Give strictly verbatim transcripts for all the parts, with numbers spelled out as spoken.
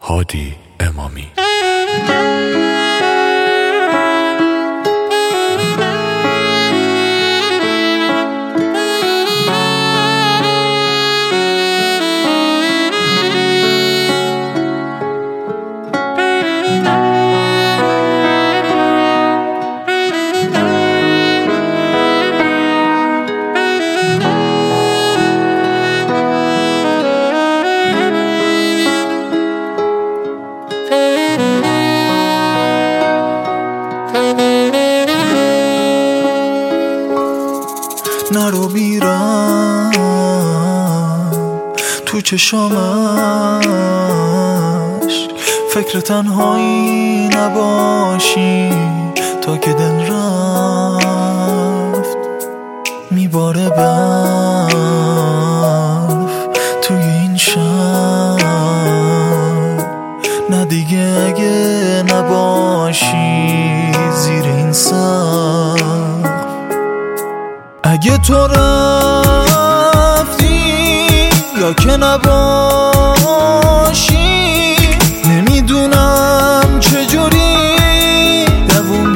هادی امامی. نرو میرم تو چشامش، فکر تنهایی نباشی تا که دل رفت. میباره برف توی این شب، نه دیگه اگه نباشی زیر این سقف. اگه تو رفتی یا که نباشی، نمیدونم چجوری دووم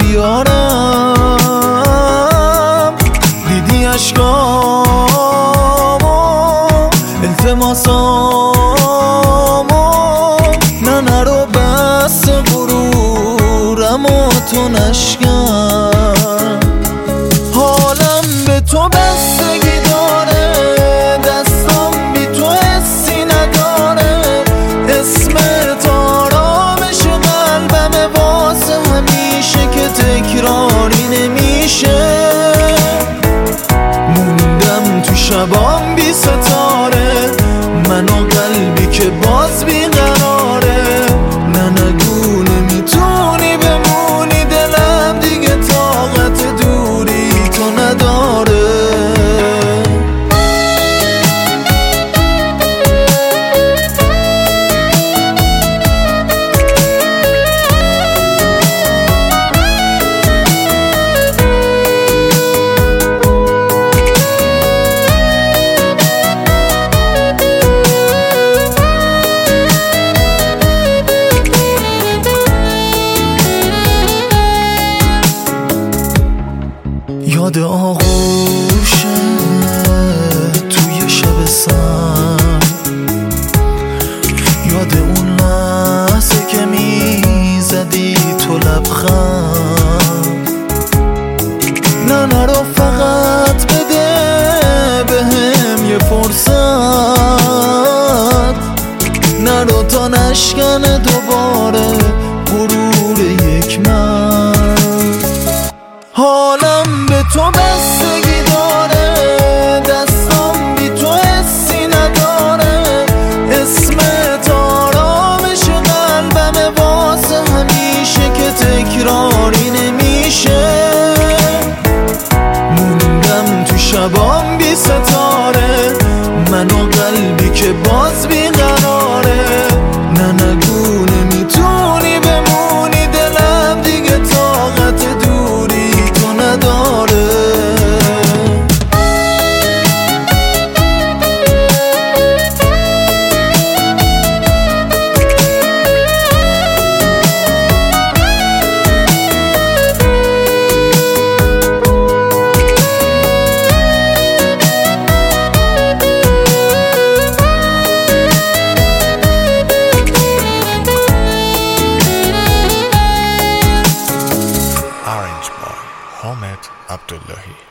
بیارم. دیدی عشقامو، التماسامو، نه نرو بس غرورم و تو نشکن. حالم به تو بستگی داره، دستم بی تو حسی نداره. اسمت آرامش قلبمه واسه همیشه که تکراری نمیشه. موندم تو شبام بی ستاره، من و قلبی که باز بی قراره. نه نگو نمیتونی بمونی، دلم دیگه طاقت دوری تو نداره. یاد آغوشه توی شب سر، یاد اون لحظه که میزدی تو لبخند. نه نرو فقط بده بهم یه فرصت، نرو تا نشکنه دوباره غرور یک مرد. حالم به تو بستگی داره، دستم بی تو حسی نداره. اسمت آرامش قلبمه واسه همیشه که تکراری نمیشه. موندم تو شبام بی ستاره، من و قلبی که باز بی قراره. نه نگو نمیتونی بمونی، دلم دیگه طاقت دوری تو نداره. Orange Boy حامد عبداللهی.